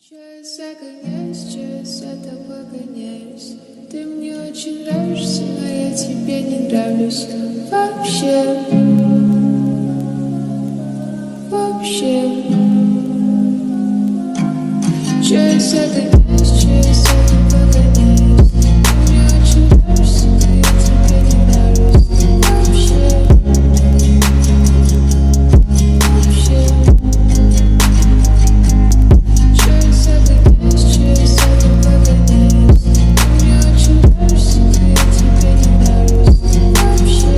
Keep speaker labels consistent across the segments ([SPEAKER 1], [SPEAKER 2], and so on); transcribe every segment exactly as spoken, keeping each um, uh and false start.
[SPEAKER 1] Час загоняюсь, час за тобой гоняюсь. Ты мне очень нравишься, но я тебе не нравлюсь. Вообще, вообще. Час загоняюсь, час за тобой гоняюсь. Ты мне очень нравишься, но я тебе не нравлюсь. Вообще, вообще. Час загоняюсь, час за тобой гоняюсь. Ты мне очень нравишься, но я тебе не нравлюсь. Вообще,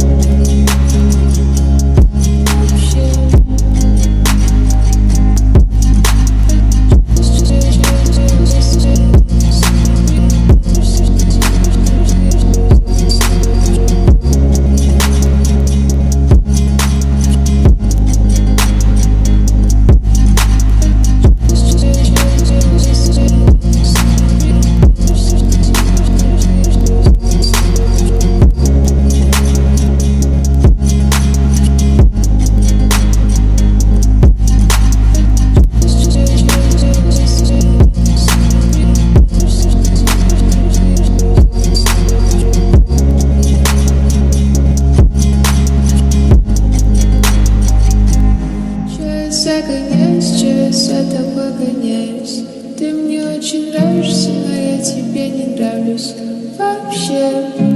[SPEAKER 1] вообще. Загоняюсь, час за тобой гоняюсь. Ты мне очень нравишься, но я тебе не нравлюсь. Вообще.